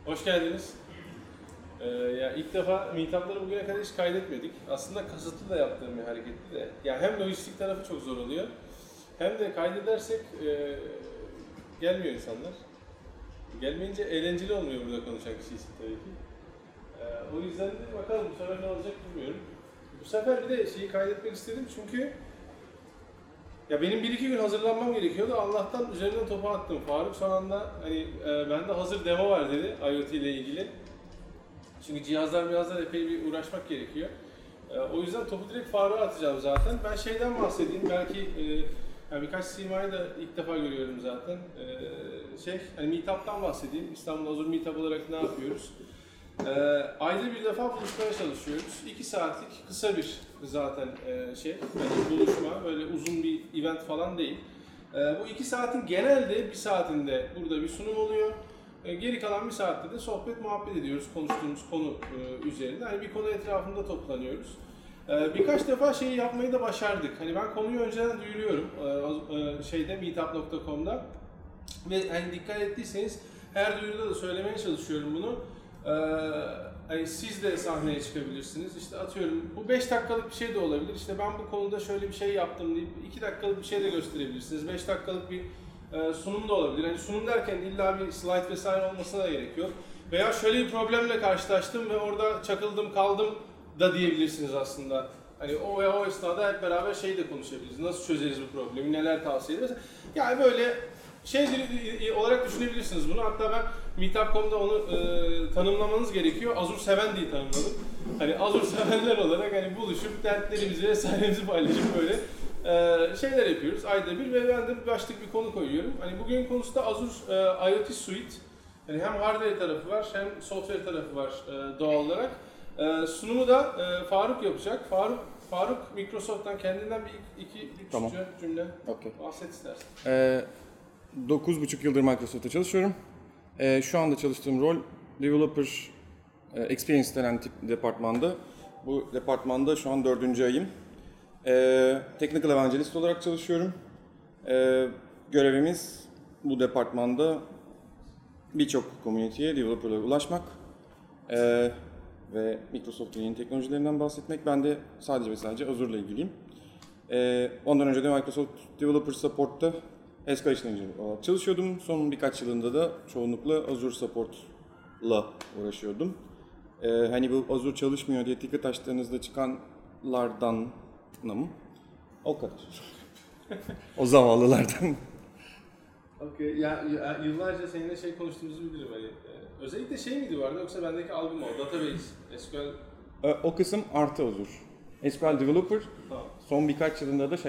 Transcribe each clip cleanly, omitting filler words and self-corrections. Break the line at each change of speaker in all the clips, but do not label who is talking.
Hoş geldiniz. Ya ilk defa meetup'ları bugüne kadar hiç kaydetmedik. Aslında kasıtlı da yaptığım bir hareketti de. Ya hem lojistik tarafı çok zor oluyor, hem de kaydedersek gelmiyor insanlar. Gelmeyince eğlenceli olmuyor burada konuşan kişi için tabii ki. O yüzden de bakalım bu sefer ne olacak bilmiyorum. Bu sefer bir de şeyi kaydetmek istedim çünkü ya benim 1-2 gün hazırlanmam gerekiyordu. Allah'tan üzerinden topu attım. Faruk son anda hani bende hazır demo var dedi IoT ile ilgili. Çünkü cihazlar epey bir uğraşmak gerekiyor. O yüzden topu direkt Faruk'a atacağım zaten. Ben şeyden bahsedeyim. Belki yani birkaç simayı da ilk defa görüyorum zaten. Hani Meetup'tan bahsedeyim. İstanbul Azure Meetup olarak ne yapıyoruz? Ayda bir defa buluşmaya çalışıyoruz. 2 saatlik kısa bir zaten hani buluşma, böyle uzun bir event falan değil. Bu 2 saatin genelde 1 saatinde burada bir sunum oluyor. Geri kalan 1 saatte de sohbet muhabbet ediyoruz konuştuğumuz konu üzerinde. Hani bir konu etrafında toplanıyoruz. Birkaç defa şeyi yapmayı da başardık. Hani ben konuyu önceden duyuruyorum meetup.com'da ve hani dikkat ettiyseniz her duyuruda da söylemeye çalışıyorum bunu. Hani siz de sahneye çıkabilirsiniz. İşte atıyorum bu 5 dakikalık bir şey de olabilir. İşte ben bu konuda şöyle bir şey yaptım deyip 2 dakikalık bir şey de gösterebilirsiniz. 5 dakikalık bir sunum da olabilir. Hani sunum derken illa bir slide vesaire olmasına da gerek yok. Veya şöyle bir problemle karşılaştım ve orada çakıldım kaldım da diyebilirsiniz aslında. Hani o esnada hep beraber şey de konuşabiliriz. Nasıl çözeriz bu problemi, neler tavsiye ederiz. Yani böyle olarak düşünebilirsiniz bunu. Hatta ben Meetup.com'da onu tanımlamanız gerekiyor. Azure seven diye tanımladım. Hani Azure sevenler olarak hani buluşup dertlerimizi vesairemizi paylaşıp böyle şeyler yapıyoruz ayda bir ve ben de başlık bir konu koyuyorum. Hani bugün konusu da Azure IoT Suite. Hani hem hardware tarafı var hem software tarafı var doğal olarak. Sunumu da Faruk yapacak. Faruk Microsoft'tan kendinden bir 2-3
Tamam.
cümle
Okay.
bahset istersen.
9,5 yıldır Microsoft'ta çalışıyorum. Şu anda çalıştığım rol Developer Experience denen departmanda. Bu departmanda şu an 4. ayım. Technical Evangelist olarak çalışıyorum. Görevimiz bu departmanda birçok community'ye, developer'lara ulaşmak ve Microsoft'un yeni teknolojilerinden bahsetmek. Ben de sadece ve sadece Azure ile ilgiliyim. Ondan önce de Microsoft Developer Support'ta Escalation Engineer olarak çalışıyordum. Son birkaç yılında da çoğunlukla Azure Support'la uğraşıyordum. Hani bu Azure çalışmıyor diye ticket açtığınızda çıkanlardan mı? O kadar. O zavallılardan.
Okay. Ya yıllarca seninle konuştuğumuzu bilirim hani. Özellikle miydi vardı yoksa bendeki algı mı o? Database, SQL.
O kısım artı Azure. SQL Developer
Tamam.
son birkaç yılında da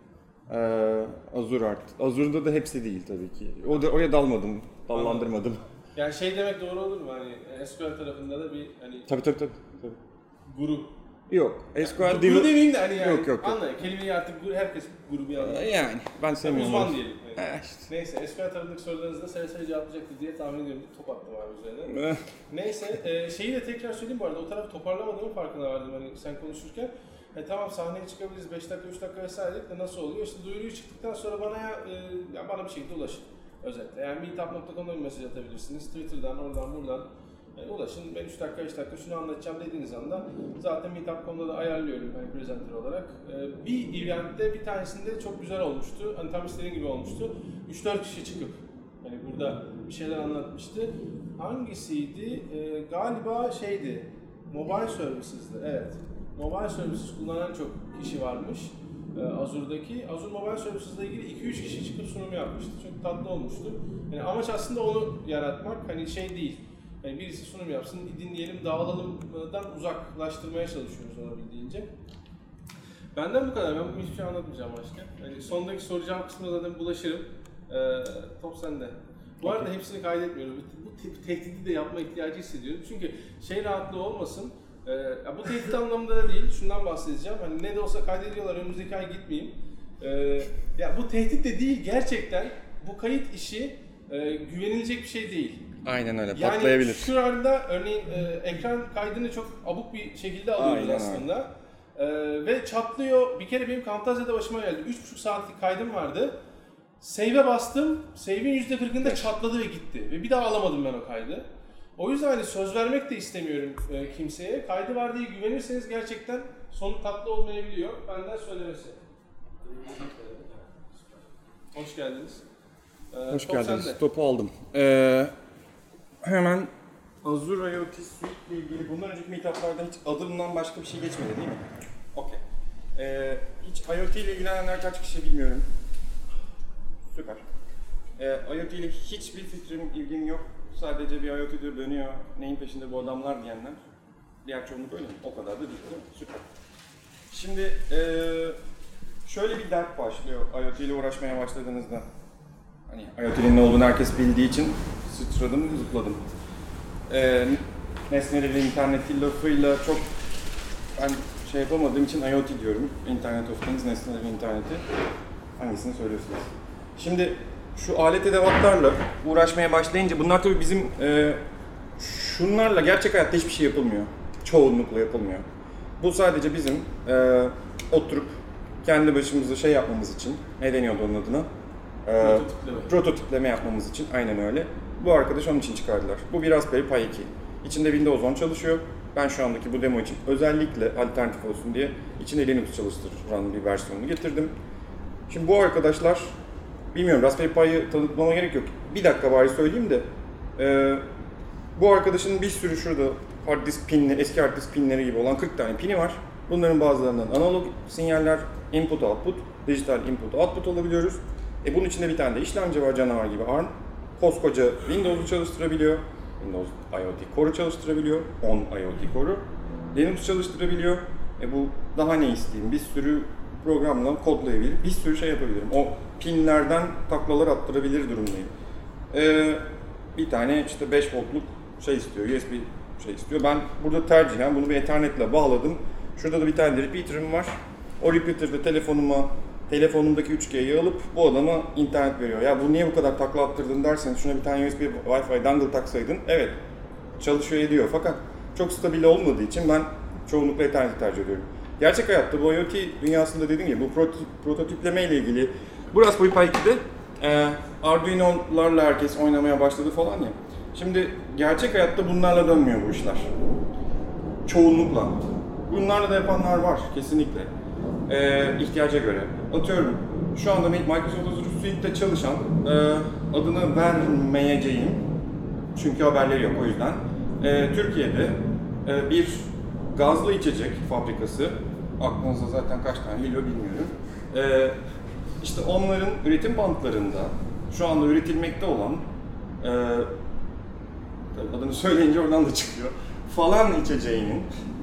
Azure artı. Azure'da da hepsi değil tabii ki. Oraya dallandırmadım.
Yani demek doğru olur mu hani SQL tarafında da bir hani
Tabii.
grup.
Yok. SQL
Grup demeyeyim de hani
Yok.
Anlayın. Kelimeyi artık herkes grubu anlar.
Yani ben sevmiyorum.
Uzman diyelim.
İşte.
Neyse SQL tarafındaki sorularınızı da seve cevaplayacaktır diye tahmin ediyorum. Top attım abi üzerine. Neyse şeyi de tekrar söyleyeyim bu arada. O tarafı toparlamadığımın farkına vardım hani sen konuşurken. Tamam sahneye çıkabiliriz 5 dakika 3 dakika vesaire de nasıl oluyor? İşte duyuruyu çıktıktan sonra bana bir şekilde ulaşın. Özetle. Yani meetup.com'da bir mesaj atabilirsiniz. Twitter'dan, oradan, buradan ulaşın. Ben 3 dakika, 5 dakika şunu anlatacağım dediğiniz anda zaten meetup.com'da da ayarlıyorum hani presenter olarak. Bir eventte bir tanesinde çok güzel olmuştu. Hani tam istediğim gibi olmuştu. 3-4 kişi çıkıp hani burada bir şeyler anlatmıştı. Hangisiydi? Galiba Mobile Services'di. Evet. Mobile Services kullanan çok kişi varmış. Azure'daki. Azure Mobile Services ile ilgili 2-3 kişi çıkıp sunum yapmıştı. Çok tatlı olmuştu. Yani amaç aslında onu yaratmak. Hani değil. Yani birisi sunum yapsın, dinleyelim, dağılalımdan uzaklaştırmaya çalışıyoruz olabildiğince. Benden bu kadar. Ben hiçbir şey anlatmayacağım başka. Yani sondaki soracağım kısmına zaten bulaşırım. Top sende. Bu arada hepsini kaydetmiyorum. Bu tehdidi de yapma ihtiyacı hissediyorum. Çünkü rahatlığı olmasın. Bu tehdit anlamında da değil. Şundan bahsedeceğim. Hani ne de olsa kaydediyorlar. Önümüzdeki ay gitmeyeyim. Bu tehdit de değil. Gerçekten bu kayıt işi güvenilecek bir şey değil.
Aynen öyle. Patlayabilir.
Yani şu anda örneğin ekran kaydını çok abuk bir şekilde alıyoruz aslında. Ve çatlıyor. Bir kere benim Camtasia'da başıma geldi. 3,5 saatlik kaydım vardı. Save'e bastım. Save'in %40'ında çatladı ve gitti. Ve bir daha alamadım ben o kaydı. O yüzden hani söz vermek de istemiyorum kimseye. Kaydı var diye güvenirseniz gerçekten sonu tatlı olmayabiliyor. Benden söylemesi. Hoş geldiniz.
Hoş
Top
geldiniz.
sende.
Topu aldım. Hemen Azure IoT Suite ile ilgili bundan önceki meetup'larda hiç adımdan başka bir şey geçmedi değil mi? Okey. Hiç IoT ile ilgilenenler kaç kişi bilmiyorum. Süper. IoT ile hiçbir fikrim, ilgim yok. Sadece bir IoT'dir dönüyor, neyin peşinde bu adamlar diyenler. Diğer çoğunluk öyle mi? O kadar da değil mi? Süper. Şimdi şöyle bir dert başlıyor IoT ile uğraşmaya başladığınızda. Hani IoT'nin ne olduğunu herkes bildiği için sıçradım, zıpladım. Nesneleri, interneti lafıyla çok ben şey yapamadığım için IoT diyorum. Internet of Things, nesnelerin interneti. Hangisini söylüyorsunuz? Şimdi şu alet edevatlarla uğraşmaya başlayınca bunlar tabii bizim şunlarla gerçek hayatta hiçbir şey yapılmıyor. Çoğunlukla yapılmıyor. Bu sadece bizim oturup kendi başımıza şey yapmamız için, ne deniyordu onun adına? Prototipleme yapmamız için, aynen öyle. Bu arkadaş onun için çıkardılar. Bu bir Raspberry Pi 2. İçinde Windows 10 çalışıyor. Ben şu andaki bu demo için özellikle alternatif olsun diye içinde Linux çalıştıran bir versiyonunu getirdim. Şimdi bu arkadaşlar, bilmiyorum Raspberry Pi'yi tanıtmama gerek yok. Bir dakika bari söyleyeyim de. Bu arkadaşın bir sürü şurada hard disk pinli, eski hard disk pinleri gibi olan 40 tane pini var. Bunların bazılarından analog sinyaller, input output, dijital input output alabiliyoruz. Bunun içinde bir tane de işlemci var canavar gibi ARM. Koskoca Windows'u çalıştırabiliyor. Windows IoT Core'u çalıştırabiliyor. 10 IoT Core'u. Linux çalıştırabiliyor. Bu daha ne isteyeyim? Bir sürü programla kodlayabilir. Bir sürü şey yapabilirim. O pinlerden taklalar attırabilir durumdayım. Bir tane işte 5 voltluk şey istiyor, USB şey istiyor. Ben burada tercihen bunu bir Ethernet'le bağladım. Şurada da bir tane de repeater'ım var. O repeater'da telefonumdaki 3G'yi alıp bu adama internet veriyor. Ya bu niye bu kadar takla attırdın derseniz şuna bir tane USB Wi-Fi dongle taksaydın. Evet, çalışıyor ediyor fakat çok stabil olmadığı için ben çoğunlukla Ethernet'i tercih ediyorum. Gerçek hayatta bu IoT dünyasında dediğim gibi bu prototipleme ile ilgili bu Raspberry Pi 2'de Arduino'larla herkes oynamaya başladı falan ya. Şimdi gerçek hayatta bunlarla dönmüyor bu işler. Çoğunlukla. Bunlarla da yapanlar var kesinlikle. İhtiyaca göre. Atıyorum şu anda Microsoft Azure Suite'de çalışan adını vermeyeceğim çünkü haberleri yok o yüzden. Türkiye'de bir gazlı içecek fabrikası, aklınıza zaten kaç tane geliyor bilmiyorum. İşte onların üretim bantlarında şu anda üretilmekte olan adını söyleyince oradan da çıkıyor. Falan içeceğinin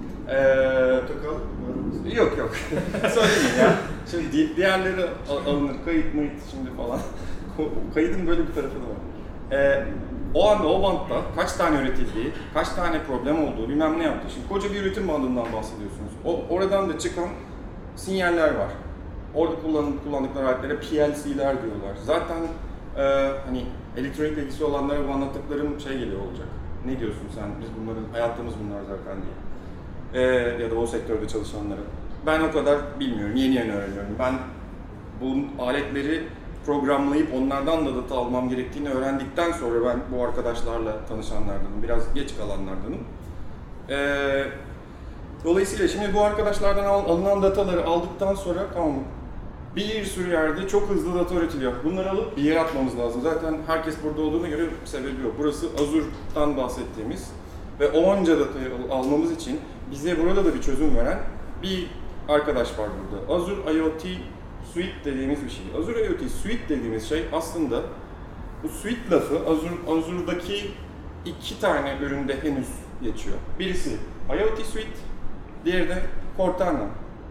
yok. Söylemeyeyim ya. Şimdi diğerleri alınır, kayıt mıydı şimdi falan. Kaydın böyle bir tarafı da var. O anda o bantta kaç tane üretildiği, kaç tane problem olduğu bilmem ne yaptı. Şimdi koca bir üretim bandından bahsediyorsunuz. Oradan da çıkan sinyaller var. Orada kullandıkları aletlere PLC'ler diyorlar. Zaten hani elektronikle ilgisi olanlara bu anlattıklarım şey geliyor olacak. Ne diyorsun sen? Biz bunların, hayatımız bunlar zaten diye. Ya da o sektörde çalışanlara. Ben o kadar bilmiyorum, yeni öğreniyorum. Ben bu aletleri programlayıp onlardan da data almam gerektiğini öğrendikten sonra ben bu arkadaşlarla tanışanlardanım, biraz geç kalanlardanım. Dolayısıyla şimdi bu arkadaşlardan alınan dataları aldıktan sonra tamam bir sürü yerde çok hızlı data üretiliyor. Bunları alıp bir yere atmamız lazım. Zaten herkes burada olduğuna göre sebebi yok. Burası Azure'dan bahsettiğimiz ve onca datayı almamız için bize burada da bir çözüm veren bir arkadaş var burada. Azure IoT Suite dediğimiz bir şey. Azure IoT Suite dediğimiz şey aslında bu suite lafı Azure'daki 2 tane üründe henüz geçiyor. Birisi IoT Suite, diğeri de Cortana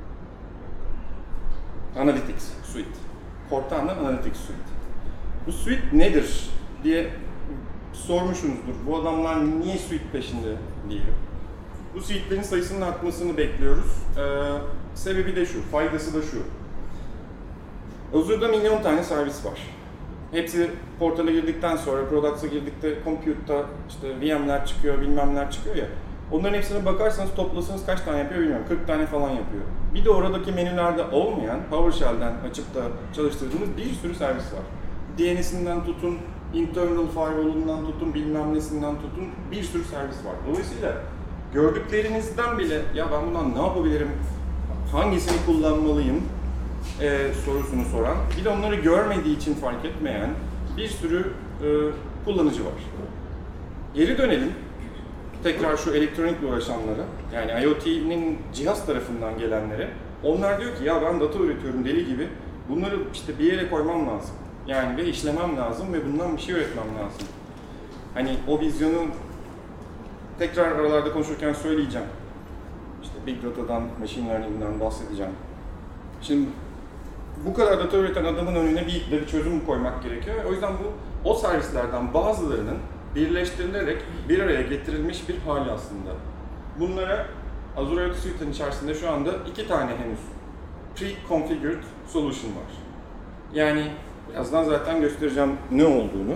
Analytics Suite. Cortana Analytics Suite. Bu suite nedir diye sormuşsunuzdur. Bu adamlar niye suite peşinde diye. Bu suite'lerin sayısının artmasını bekliyoruz. Sebebi de şu, faydası da şu. Azure'da milyon tane servis var. Hepsi portala girdikten sonra, Products'a girdikte, Compute'da işte VM'ler çıkıyor, bilmemler çıkıyor ya. Onların hepsine bakarsanız toplasanız kaç tane yapıyor bilmiyorum, 40 tane falan yapıyor. Bir de oradaki menülerde olmayan, PowerShell'den açıp da çalıştırdığımız bir sürü servis var. DNS'inden tutun, internal firewall'undan tutun, bilmem nesinden tutun bir sürü servis var. Dolayısıyla gördüklerinizden bile ya ben bundan ne yapabilirim, hangisini kullanmalıyım sorusunu soran, bir de onları görmediği için fark etmeyen bir sürü kullanıcı var. Geri dönelim tekrar şu elektronikle uğraşanlara, yani IoT'nin cihaz tarafından gelenlere. Onlar diyor ki ya ben data üretiyorum deli gibi, bunları işte bir yere koymam lazım. Yani ve işlemem lazım ve bundan bir şey üretmem lazım. Hani o vizyonu tekrar aralarda konuşurken söyleyeceğim. İşte Big Data'dan, Machine Learning'den bahsedeceğim. Şimdi bu kadar data üreten adamın önüne bir çözüm koymak gerekiyor. O yüzden o servislerden bazılarının birleştirilerek bir araya getirilmiş bir hali aslında. Bunlara Azure IoT Suite'in içerisinde şu anda 2 tane henüz pre-configured solution var. Yani birazdan zaten göstereceğim ne olduğunu.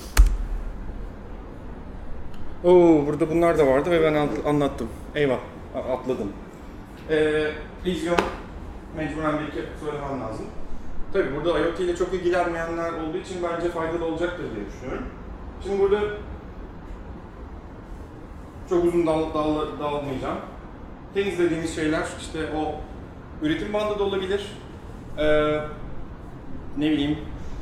Burada bunlar da vardı ve ben anlattım. Eyvah, atladım. Vizyon, mecburen bir kere söylemem lazım. Tabii burada IoT ile çok ilgilenmeyenler olduğu için bence faydalı olacaktır diye düşünüyorum. Şimdi burada çok uzun dağılmayacağım. Teniz dediğimiz şeyler işte o üretim bandı da olabilir. Ne bileyim,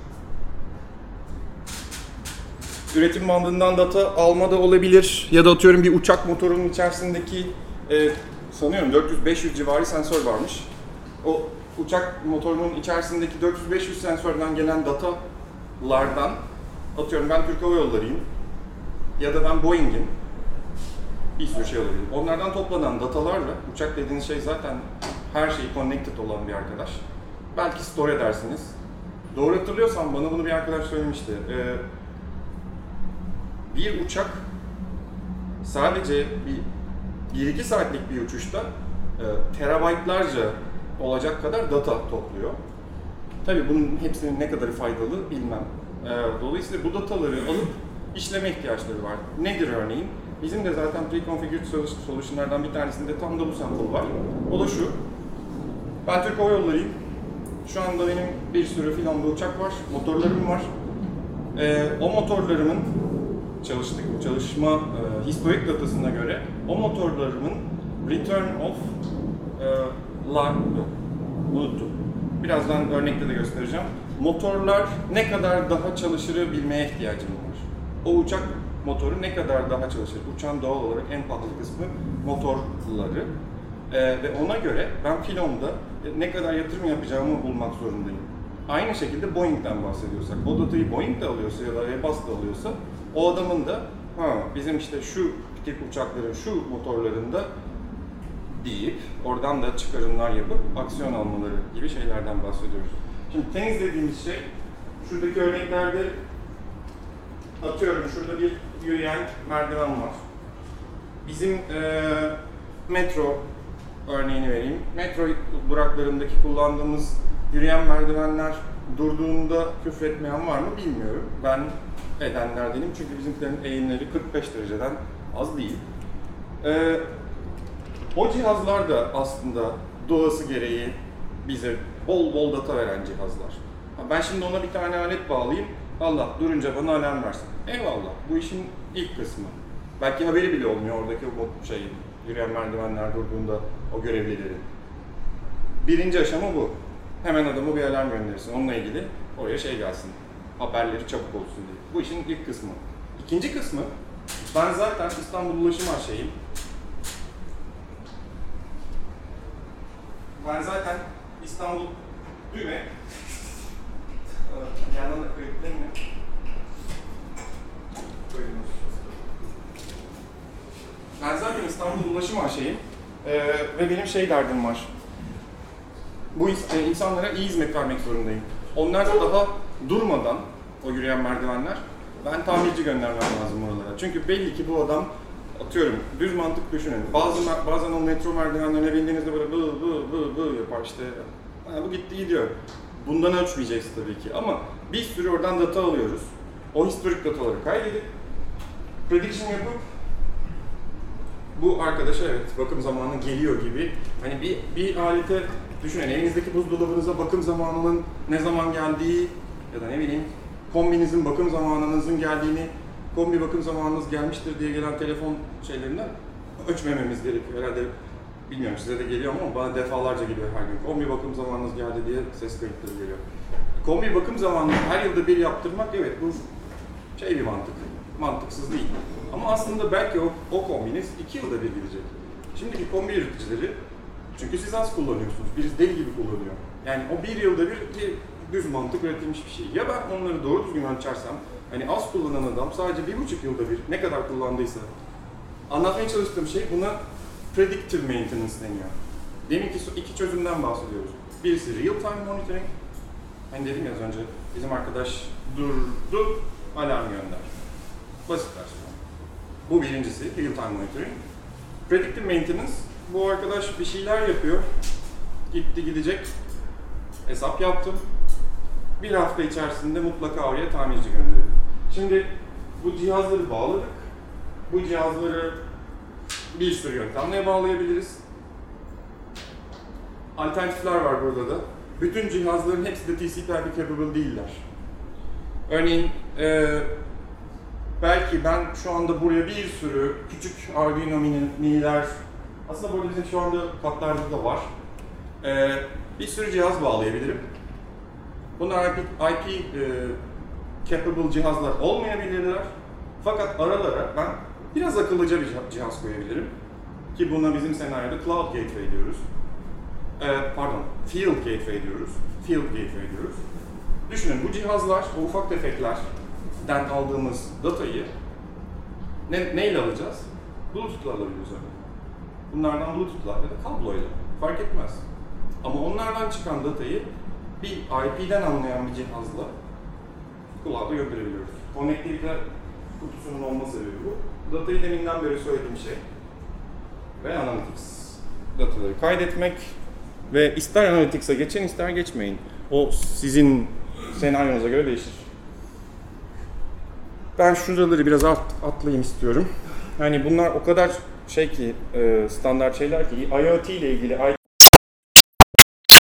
üretim bandından data alma da olabilir ya da atıyorum bir uçak motorunun içerisindeki sanıyorum 400-500 civarı sensör varmış. O uçak motorunun içerisindeki 400-500 sensörden gelen datalardan atıyorum ben Türk Hava Yolları'yım ya da ben Boeing'im, bir sürü şey olabilir. Onlardan toplanan datalarla, uçak dediğiniz şey zaten her şeyi connected olan bir arkadaş. Belki store edersiniz. Doğru hatırlıyorsam bana bunu bir arkadaş söylemişti. Bir uçak sadece bir 1-2 saatlik bir uçuşta terabaytlarca olacak kadar data topluyor. Tabii bunun hepsinin ne kadarı faydalı bilmem. Dolayısıyla bu dataları alıp işleme ihtiyaçları var. Nedir örneğin? Bizim de zaten pre-configured solution'lardan bir tanesinde tam da bu sample var. O da şu. Ben Türk Hava Yolları'yım. Şu anda benim bir sürü filanlı uçak var, motorlarım var. O motorlarımın çalışma historik datasına göre o motorlarımın return of unuttum. Birazdan örnekte de göstereceğim. Motorlar ne kadar daha çalışırı bilmeye ihtiyacım var. O uçak motoru ne kadar daha çalışır? Uçağın doğal olarak en pahalı kısmı motorları. Ve ona göre ben filomda ne kadar yatırım yapacağımı bulmak zorundayım. Aynı şekilde Boeing'den bahsediyorsak, o datayı Boeing de alıyorsa ya da Airbus da alıyorsa, o adamın da bizim işte şu tip uçakların şu motorlarında deyip oradan da çıkarımlar yapıp aksiyon almaları gibi şeylerden bahsediyoruz. Şimdi teniz dediğimiz şey, şuradaki örneklerde atıyorum şurada bir yürüyen merdiven var. Bizim metro örneğini vereyim. Metro duraklarındaki kullandığımız yürüyen merdivenler durduğunda küfretmeyen var mı bilmiyorum. Ben edenlerdenim çünkü bizimkilerin eğimleri 45 dereceden az değil. O cihazlar da aslında doğası gereği bize bol bol data veren cihazlar. Ben şimdi ona bir tane alet bağlayayım, Allah durunca bana alarm versin. Eyvallah, bu işin ilk kısmı. Belki haberi bile olmuyor oradaki o yürüyen merdivenler durduğunda o görevlilerin. Birinci aşama bu. Hemen adamı bir alarm gönderirsin. Onunla ilgili oraya gelsin. Haberleri çabuk olsun diye. Bu işin ilk kısmı. İkinci kısmı, ben zaten İstanbul Ulaşım Aşağıyım. Ben zaten İstanbul düğme. Yandan da kayıtlayayım mı? Ben zaten İstanbul Ulaşım Aşağıyım. Ve benim derdim var. Bu insanlara iyi hizmet vermek zorundayım. Onlar daha durmadan, o yürüyen merdivenler, ben tamirci göndermem lazım oralara. Çünkü belli ki bu adam, atıyorum, düz mantık düşünün. Bazen o metro merdivenlerine bindiğinizde böyle bı yapar işte. Bu gitti gidiyor. Bundan ölçmeyeceğiz tabii ki ama bir sürü oradan data alıyoruz. O historik dataları kaydedip, prediction yapıp, bu arkadaşa evet bakım zamanı geliyor gibi, hani bir alete düşünün, elinizdeki buzdolabınıza bakım zamanının ne zaman geldiği ya da ne bileyim kombinizin bakım zamanınızın geldiğini, kombi bakım zamanınız gelmiştir diye gelen telefon şeylerinden ölçmememiz gerekiyor. Herhalde bilmiyorum size de geliyor ama bana defalarca geliyor her gün. Kombi bakım zamanınız geldi diye ses kayıtları geliyor. Kombi bakım zamanını her yılda bir yaptırmak, evet bu şey bir mantık. Mantıksız değil. Ama aslında belki o kombiniz 2 yılda bir gidecek. Şimdiki kombi üreticileri, çünkü siz az kullanıyorsunuz, birisi deli gibi kullanıyor. Yani o 1 yılda bir düz mantık üretilmiş bir şey. Ya ben onları doğru düzgün ölçersem, hani az kullanan adam sadece 1,5 yılda bir ne kadar kullandıysa, anlatmaya çalıştığım şey buna predictive maintenance deniyor. Deminki iki çözümden bahsediyoruz. Birisi real time monitoring. Hani dedim ya az önce, bizim arkadaş durdu, alarm gönder. Basit versiyon. Bu birincisi, real time monitoring. Predictive maintenance, bu arkadaş bir şeyler yapıyor. Gitti gidecek, hesap yaptım. Bir hafta içerisinde mutlaka oraya tamirci gönderelim. Şimdi bu cihazları bağladık. Bu cihazları bir sürü yöntemle bağlayabiliriz. Alternatifler var burada da. Bütün cihazların hepsi de TCP/IP capable değiller. Örneğin belki ben şu anda buraya bir sürü küçük Arduino miniler, aslında burada bizim şu anda katlarda da var. Bir sürü cihaz bağlayabilirim. Bunlar IP capable cihazlar olmayabilirler. Fakat aralara ben biraz akıllıca bir cihaz koyabilirim. Ki buna bizim senaryoda Cloud Gateway diyoruz. Field Gateway diyoruz. Field Gateway diyoruz. Düşünün bu cihazlar, o ufak tefeklerden aldığımız datayı neyle alacağız? Bluetooth'la alabiliriz örneğin. Bunlardan Bluetooth'la ya da kabloyla, fark etmez. Ama onlardan çıkan datayı bir IP'den anlayan bir cihazla cloud'a gönderebiliyoruz. Connectivity kutusunun olma sebebi bu. Datayı deminden beri söylediğim şey ve Analytics dataları kaydetmek ve ister Analytics'a geçin ister geçmeyin. O sizin senaryonuza göre değişir. Ben şuraları biraz atlayayım istiyorum. Hani bunlar o kadar şey ki standart şeyler ki IoT ile ilgili